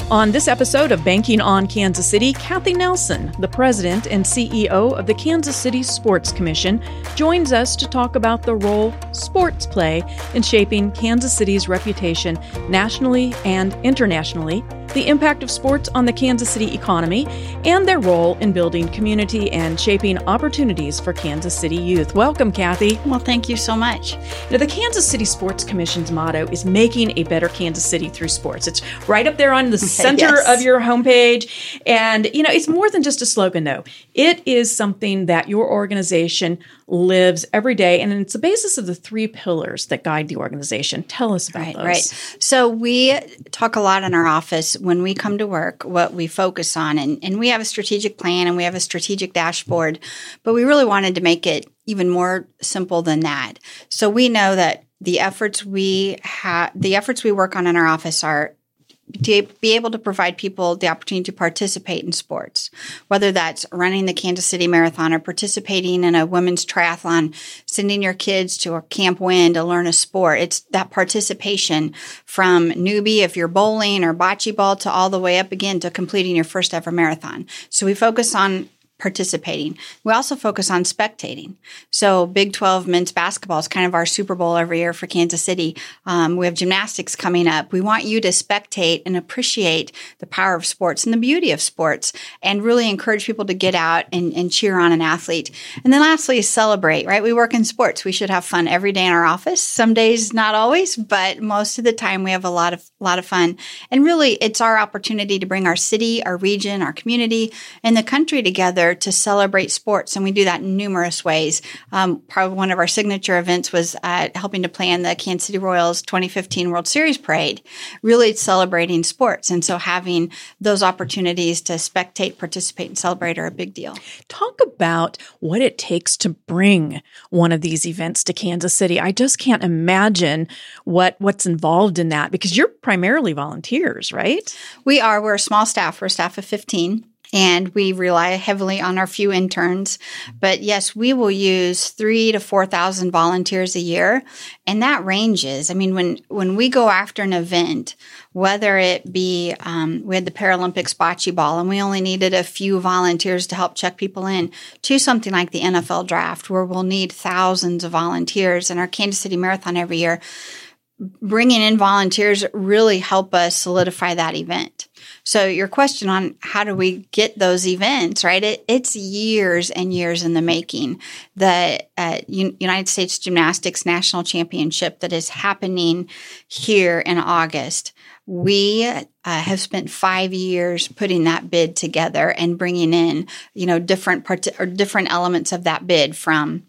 On this episode of Banking on Kansas City, Kathy Nelson, the president and CEO of the Kansas City Sports Commission, joins us to talk about the role sports play in shaping Kansas City's reputation nationally and internationally, the impact of sports on the Kansas City economy, and their role in building community and shaping opportunities for Kansas City youth. Welcome, Kathy. Well, thank you so much. Now, the Kansas City Sports Commission's motto is making a better Kansas City through sports. It's right up there on the center of your homepage. And, it's more than just a slogan, though. It is something that your organization lives every day. And it's the basis of the three pillars that guide the organization. Tell us about those. Right. So we talk a lot in our office when we come to work, what we focus on. And we have a strategic plan and we have a strategic dashboard, but we really wanted to make it even more simple than that. So we know that the efforts we work on in our office are to be able to provide people the opportunity to participate in sports, whether that's running the Kansas City Marathon or participating in a women's triathlon, sending your kids to a Camp Win to learn a sport. It's that participation from newbie, if you're bowling or bocce ball, to all the way up again to completing your first ever marathon. So we focus on participating. We also focus on spectating. So Big 12 men's basketball is kind of our Super Bowl every year for Kansas City. We have gymnastics coming up. We want you to spectate and appreciate the power of sports and the beauty of sports and really encourage people to get out and cheer on an athlete. And then lastly is celebrate, right? We work in sports. We should have fun every day in our office. Some days, not always, but most of the time we have a lot of fun. And really it's our opportunity to bring our city, our region, our community, and the country together to celebrate sports. And we do that in numerous ways. Probably one of our signature events was helping to plan the Kansas City Royals 2015 World Series Parade, really celebrating sports. And so having those opportunities to spectate, participate, and celebrate are a big deal. Talk about what it takes to bring one of these events to Kansas City. I just can't imagine what's involved in that because you're primarily volunteers, right? We're a small staff. We're a staff of 15. And we rely heavily on our few interns. But yes, we will use 3,000 to 4,000 volunteers a year. And that ranges. I mean, when we go after an event, whether it be, we had the Paralympics bocce ball and we only needed a few volunteers to help check people in, to something like the NFL draft where we'll need thousands of volunteers, and our Kansas City Marathon every year, bringing in volunteers really help us solidify that event. So your question on how do we get those events, right? It's years and years in the making. The United States Gymnastics National Championship that is happening here in August, we have spent 5 years putting that bid together and bringing in, different elements of that bid, from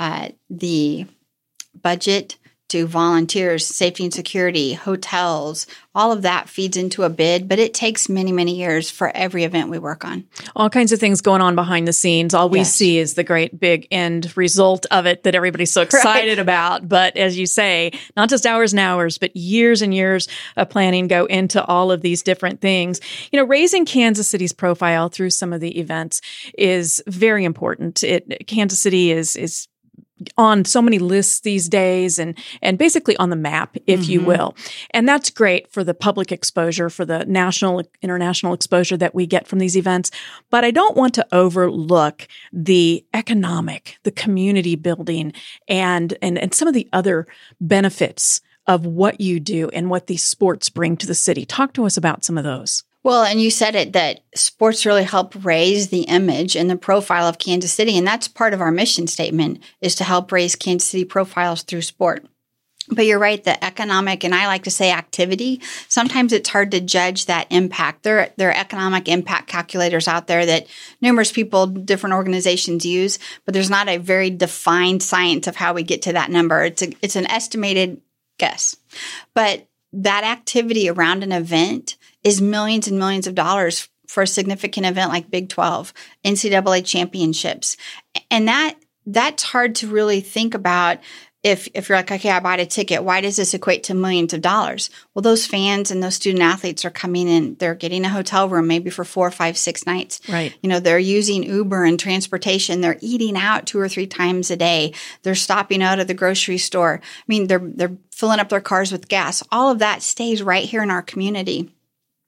the budget to volunteers, safety and security, hotels. All of that feeds into a bid, but it takes many, many years for every event we work on. All kinds of things going on behind the scenes. All we see is the great big end result of it that everybody's so excited about. But as you say, not just hours and hours, but years and years of planning go into all of these different things. Raising Kansas City's profile through some of the events is very important. Kansas City is on so many lists these days and basically on the map, if you will. And that's great for the public exposure, for the national, international exposure that we get from these events. But I don't want to overlook the economic, the community building, and some of the other benefits of what you do and what these sports bring to the city. Talk to us about some of those. Well, and you said it, that sports really help raise the image and the profile of Kansas City. And that's part of our mission statement, is to help raise Kansas City profiles through sport. But you're right, the economic, and I like to say activity, sometimes it's hard to judge that impact. There are economic impact calculators out there that numerous people, different organizations use, but there's not a very defined science of how we get to that number. It's an estimated guess. But that activity around an event is millions and millions of dollars for a significant event like Big 12, NCAA championships. And that's hard to really think about if you're like, okay, I bought a ticket, why does this equate to millions of dollars? Well, those fans and those student athletes are coming in, they're getting a hotel room maybe for 4, 5, 6 nights. Right. They're using Uber and transportation. They're eating out 2 or 3 times a day. They're stopping out at the grocery store. I mean, they're filling up their cars with gas. All of that stays right here in our community.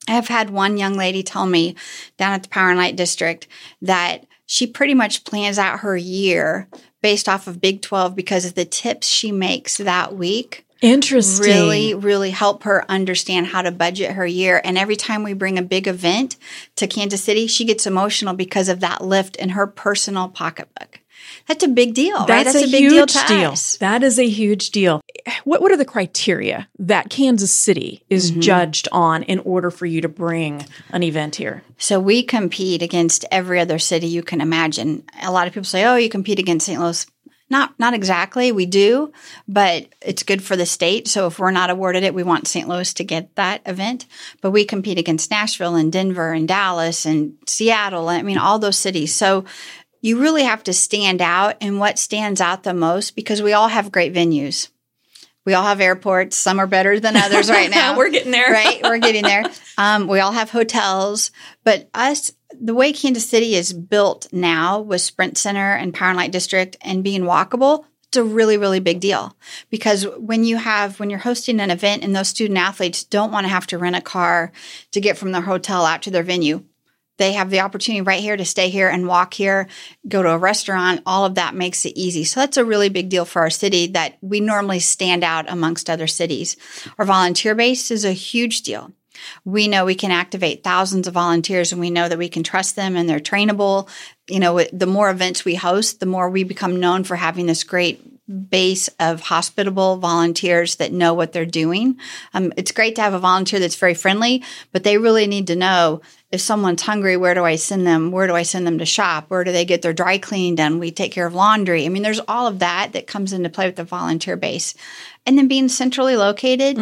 I've had one young lady tell me down at the Power and Light District that she pretty much plans out her year based off of Big 12 because of the tips she makes that week. Interesting. Really, really help her understand how to budget her year. And every time we bring a big event to Kansas City, she gets emotional because of that lift in her personal pocketbook. That's a big deal, right? That's a big deal to us. That is a huge deal. What are the criteria that Kansas City is judged on in order for you to bring an event here? So we compete against every other city you can imagine. A lot of people say, oh, you compete against St. Louis. Not exactly. We do, but it's good for the state. So if we're not awarded it, we want St. Louis to get that event. But we compete against Nashville and Denver and Dallas and Seattle. I mean, all those cities. So you really have to stand out, and what stands out the most, because we all have great venues. We all have airports. Some are better than others right now. We're getting there. Right? We're getting there. We all have hotels. But the way Kansas City is built now with Sprint Center and Power and Light District and being walkable, it's a really, really big deal. Because when you're hosting an event and those student athletes don't want to have to rent a car to get from their hotel out to their venue, they have the opportunity right here to stay here and walk here, go to a restaurant. All of that makes it easy. So that's a really big deal for our city that we normally stand out amongst other cities. Our volunteer base is a huge deal. We know we can activate thousands of volunteers, and we know that we can trust them and they're trainable. You know, the more events we host, the more we become known for having this great base of hospitable volunteers that know what they're doing. It's great to have a volunteer that's very friendly, but they really need to know if someone's hungry, where do I send them? Where do I send them to shop? Where do they get their dry cleaning done? We take care of laundry. I mean, there's all of that comes into play with the volunteer base. And then being centrally located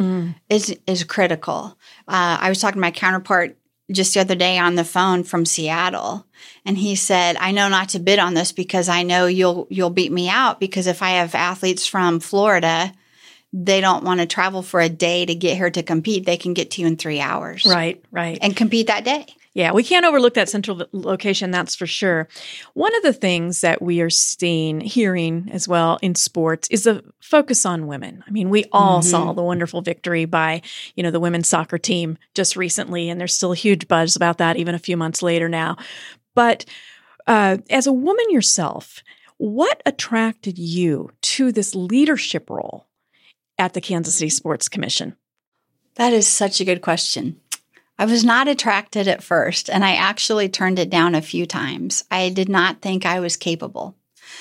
is critical. I was talking to my counterpart just the other day on the phone from Seattle, and he said, I know not to bid on this because I know you'll beat me out, because if I have athletes from Florida, they don't want to travel for a day to get here to compete. They can get to you in 3 hours. Right. And compete that day. Yeah, we can't overlook that central location, that's for sure. One of the things that we are hearing as well in sports is the focus on women. I mean, we all saw the wonderful victory by, the women's soccer team just recently, and there's still a huge buzz about that even a few months later now. But as a woman yourself, what attracted you to this leadership role at the Kansas City Sports Commission? That is such a good question. I was not attracted at first, and I actually turned it down a few times. I did not think I was capable,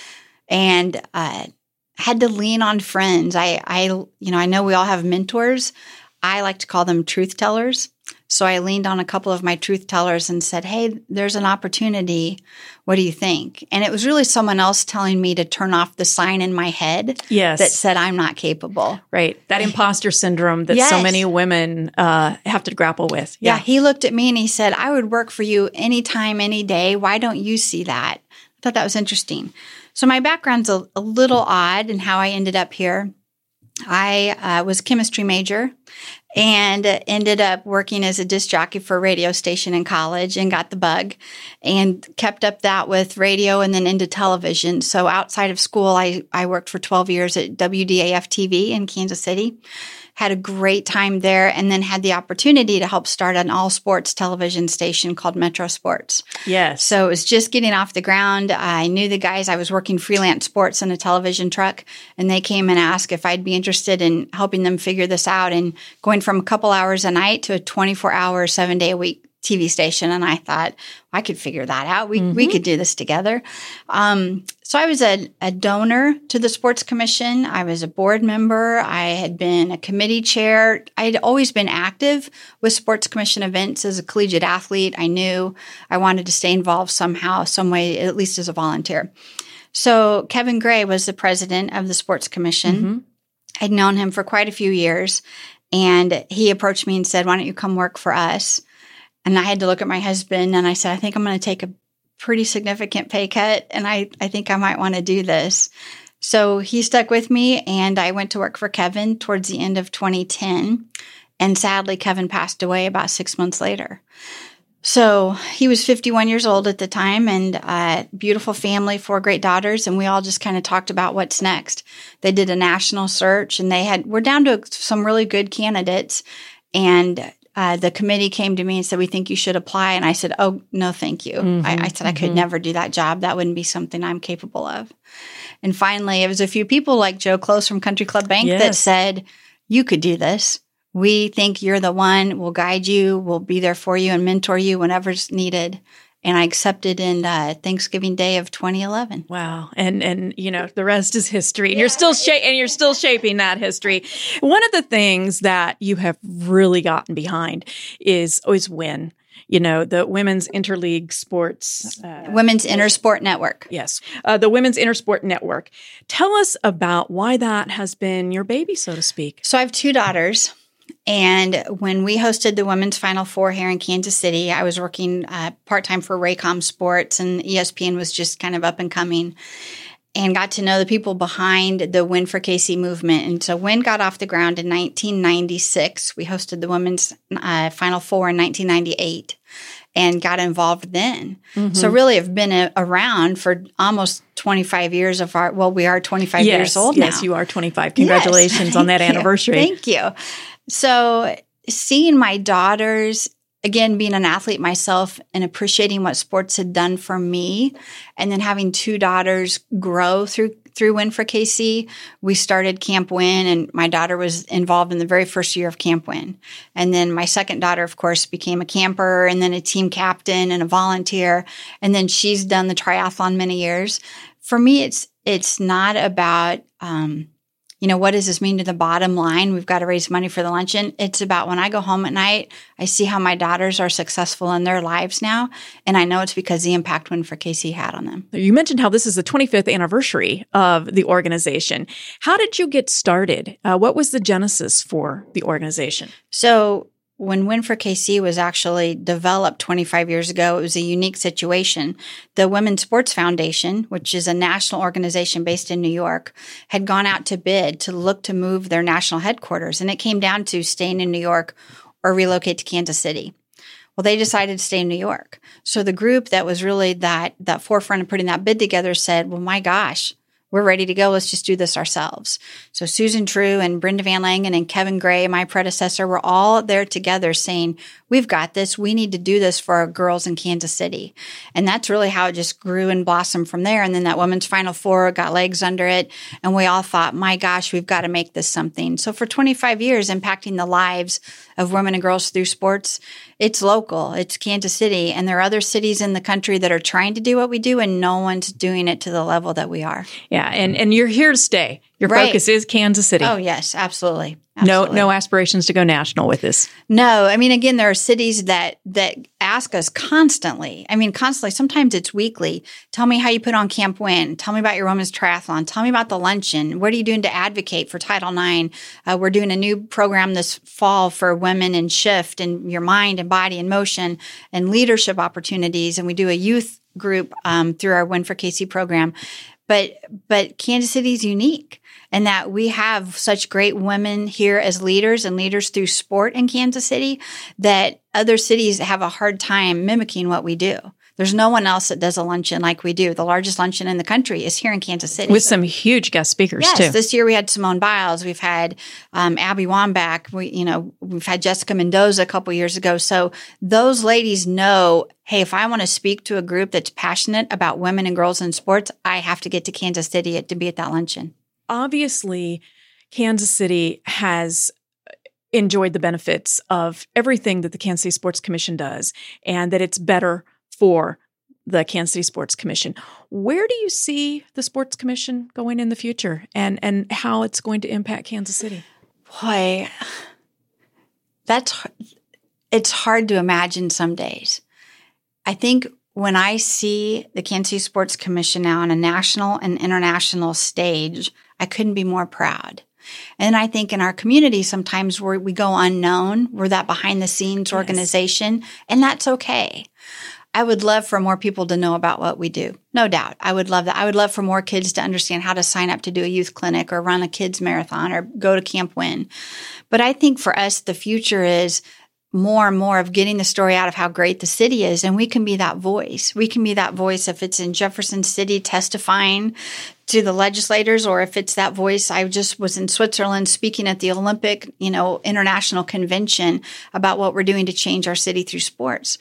and had to lean on friends. I know we all have mentors. I like to call them truth tellers. So I leaned on a couple of my truth tellers and said, hey, there's an opportunity. What do you think? And it was really someone else telling me to turn off the sign in my head that said I'm not capable. Right. That imposter syndrome that so many women have to grapple with. Yeah. He looked at me and he said, I would work for you anytime, any day. Why don't you see that? I thought that was interesting. So my background's a little odd in how I ended up here. I was a chemistry major and ended up working as a disc jockey for a radio station in college and got the bug and kept up that with radio and then into television. So outside of school, I worked for 12 years at WDAF TV in Kansas City. Had a great time there, and then had the opportunity to help start an all-sports television station called Metro Sports. Yes. So it was just getting off the ground. I knew the guys. I was working freelance sports in a television truck, and they came and asked if I'd be interested in helping them figure this out and going from a couple hours a night to a 24-hour, 7-day-a-week TV station. And I thought, I could figure that out. We could do this together. So I was a donor to the Sports Commission. I was a board member. I had been a committee chair. I had always been active with Sports Commission events as a collegiate athlete. I knew I wanted to stay involved somehow, some way, at least as a volunteer. So Kevin Gray was the president of the Sports Commission. I'd known him for quite a few years, and he approached me and said, why don't you come work for us? And I had to look at my husband, and I said, I think I'm going to take a pretty significant pay cut, and I think I might want to do this. So he stuck with me, and I went to work for Kevin towards the end of 2010. And sadly, Kevin passed away about 6 months later. So he was 51 years old at the time, and beautiful family, 4 great daughters, and we all just kind of talked about what's next. They did a national search, and we're down to some really good candidates, and the committee came to me and said, we think you should apply. And I said, oh, no, thank you. I said I could never do that job. That wouldn't be something I'm capable of. And finally, it was a few people like Joe Close from Country Club Bank that said, you could do this. We think you're the one. We'll guide you. We'll be there for you and mentor you whenever's needed. And I accepted in Thanksgiving Day of 2011. Wow. And the rest is history. And you're still shaping that history. One of the things that you have really gotten behind is WIN. The Women's Interleague Sports. Women's Intersport Network. Yes. The Women's Intersport Network. Tell us about why that has been your baby, so to speak. So I have 2 daughters. And when we hosted the Women's Final Four here in Kansas City, I was working part-time for Raycom Sports, and ESPN was just kind of up and coming, and got to know the people behind the Win for KC movement. And so Win got off the ground in 1996. We hosted the Women's Final Four in 1998 and got involved then. So really have been around for almost 25 years of we are 25 years old now. Yes, you are 25. Congratulations on that anniversary. Thank you. So seeing my daughters, again, being an athlete myself and appreciating what sports had done for me, and then having 2 daughters grow through Win for KC, we started Camp Win, and my daughter was involved in the very first year of Camp Win. And then my second daughter, of course, became a camper and then a team captain and a volunteer. And then she's done the triathlon many years. For me, it's not about what does this mean to the bottom line? We've got to raise money for the luncheon. It's about when I go home at night, I see how my daughters are successful in their lives now. And I know it's because the impact Win for KC had on them. You mentioned how this is the 25th anniversary of the organization. How did you get started? What was the genesis for the organization? So when Win for KC was actually developed 25 years ago, it was a unique situation. The Women's Sports Foundation, which is a national organization based in New York, had gone out to bid to look to move their national headquarters. And it came down to staying in New York or relocate to Kansas City. Well, they decided to stay in New York. So the group that was really that forefront of putting that bid together said, well, my gosh, we're ready to go. Let's just do this ourselves. So Susan True and Brenda Van Langen and Kevin Gray, my predecessor, were all there together saying, we've got this. We need to do this for our girls in Kansas City. And that's really how it just grew and blossomed from there. And then that Women's Final Four got legs under it. And we all thought, my gosh, we've got to make this something. So for 25 years, impacting the lives of women and girls through sports, it's local. It's Kansas City. And there are other cities in the country that are trying to do what we do, and no one's doing it to the level that we are. Yeah. And you're here to stay. Your focus is Kansas City. Oh, yes, absolutely. No aspirations to go national with this. No. I mean, again, there are cities that ask us constantly. Sometimes it's weekly. Tell me how you put on Camp Win. Tell me about your women's triathlon. Tell me about the luncheon. What are you doing to advocate for Title IX? We're doing a new program this fall for women in shift and your mind and body and motion and leadership opportunities. And we do a youth group through our Win for KC program. But Kansas City is unique in that we have such great women here as leaders and leaders through sport in Kansas City that other cities have a hard time mimicking what we do. There's no one else that does a luncheon like we do. The largest luncheon in the country is here in Kansas City. With some huge guest speakers, too. Yes, this year we had Simone Biles. We've had Abby Wambach. We've had Jessica Mendoza a couple years ago. So those ladies know, hey, if I want to speak to a group that's passionate about women and girls in sports, I have to get to Kansas City to be at that luncheon. Obviously, Kansas City has enjoyed the benefits of everything that the Kansas City Sports Commission does, and that it's better for the Kansas City Sports Commission. Where do you see the Sports Commission going in the future, and how it's going to impact Kansas City? Boy, it's hard to imagine some days. I think when I see the Kansas City Sports Commission now on a national and international stage, I couldn't be more proud. And I think in our community, sometimes we go unknown. We're that behind-the-scenes organization, and that's okay. I would love for more people to know about what we do. No doubt. I would love that. I would love for more kids to understand how to sign up to do a youth clinic or run a kids marathon or go to Camp Win. But I think for us, the future is more and more of getting the story out of how great the city is. And we can be that voice. We can be that voice if it's in Jefferson City testifying to the legislators, or if it's that voice. I just was in Switzerland speaking at the Olympic, International Convention about what we're doing to change our city through sports.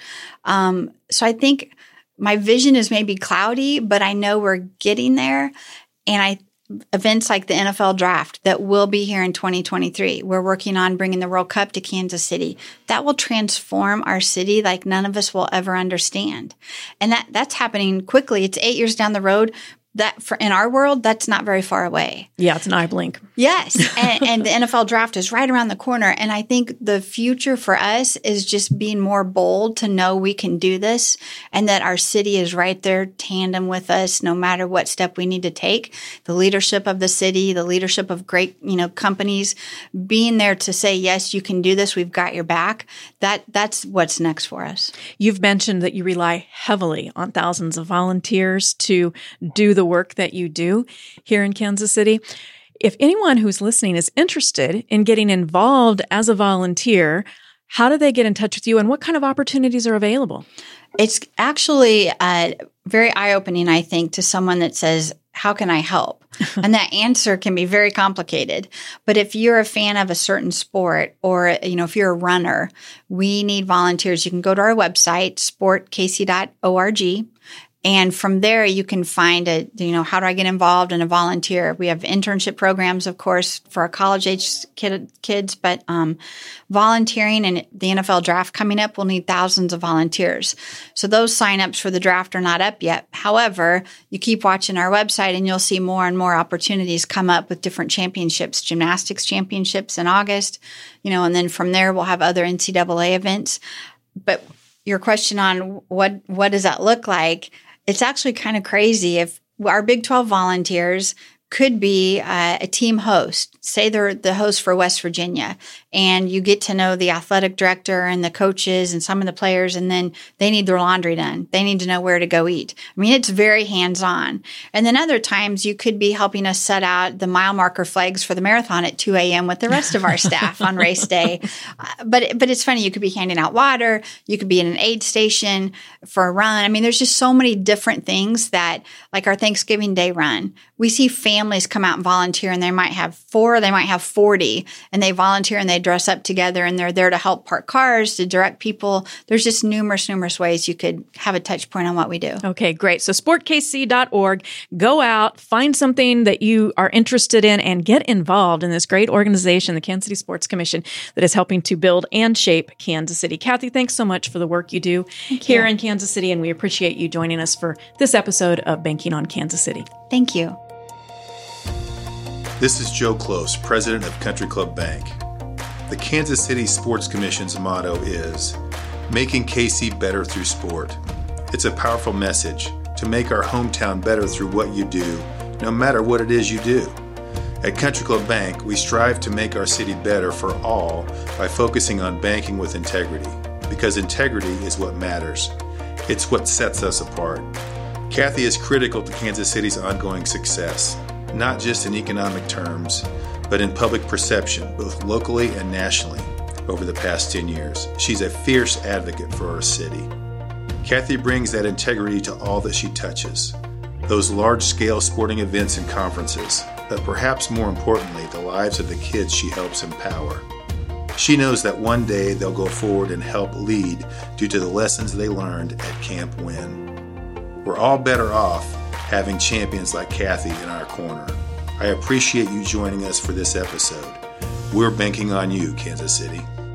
So I think my vision is maybe cloudy, but I know we're getting there. And events like the NFL draft that will be here in 2023. We're working on bringing the World Cup to Kansas City. That will transform our city like none of us will ever understand. And that's happening quickly. It's 8 years down the road. That in our world, that's not very far away. Yeah, it's an eye blink. Yes. And the NFL draft is right around the corner. And I think the future for us is just being more bold to know we can do this and that our city is right there tandem with us no matter what step we need to take. The leadership of the city, the leadership of great, companies being there to say, yes, you can do this. We've got your back. That's what's next for us. You've mentioned that you rely heavily on thousands of volunteers to do the work that you do here in Kansas City. If anyone who's listening is interested in getting involved as a volunteer, how do they get in touch with you and what kind of opportunities are available? It's actually very eye-opening, I think, to someone that says, how can I help? And that answer can be very complicated. But if you're a fan of a certain sport or, if you're a runner, we need volunteers. You can go to our website, sportkc.org. And from there, you can find how do I get involved and a volunteer? We have internship programs, of course, for our college-age kids, but volunteering and the NFL draft coming up will need thousands of volunteers. So those signups for the draft are not up yet. However, you keep watching our website and you'll see more and more opportunities come up with different championships, gymnastics championships in August, and then from there, we'll have other NCAA events. But your question on what does that look like? It's actually kind of crazy if our Big 12 volunteers could be a team host. Say they're the host for West Virginia, and you get to know the athletic director and the coaches and some of the players, and then they need their laundry done. They need to know where to go eat. I mean, it's very hands-on. And then other times you could be helping us set out the mile marker flags for the marathon at 2 a.m. with the rest of our staff on race day. But it's funny. You could be handing out water. You could be in an aid station for a run. I mean, there's just so many different things that, like our Thanksgiving Day run, we see families come out and volunteer, and they might have 4, they might have 40, and they volunteer and they dress up together, and they're there to help park cars, to direct people. There's just numerous ways you could have a touch point on what we do. Okay, great. So sportkc.org, go out, find something that you are interested in, and get involved in this great organization, the Kansas City Sports Commission, that is helping to build and shape Kansas City. Kathy, thanks so much for the work you do here in Kansas City, and we appreciate you joining us for this episode of Banking on Kansas City. Thank you. This is Joe Close, president of Country Club Bank. The Kansas City Sports Commission's motto is, making KC better through sport. It's a powerful message to make our hometown better through what you do, no matter what it is you do. At Country Club Bank, we strive to make our city better for all by focusing on banking with integrity, because integrity is what matters. It's what sets us apart. Kathy is critical to Kansas City's ongoing success, not just in economic terms, but in public perception, both locally and nationally, over the past 10 years. She's a fierce advocate for our city. Kathy brings that integrity to all that she touches, those large-scale sporting events and conferences, but perhaps more importantly, the lives of the kids she helps empower. She knows that one day they'll go forward and help lead due to the lessons they learned at Camp Win. We're all better off having champions like Kathy in our corner. I appreciate you joining us for this episode. We're banking on you, Kansas City.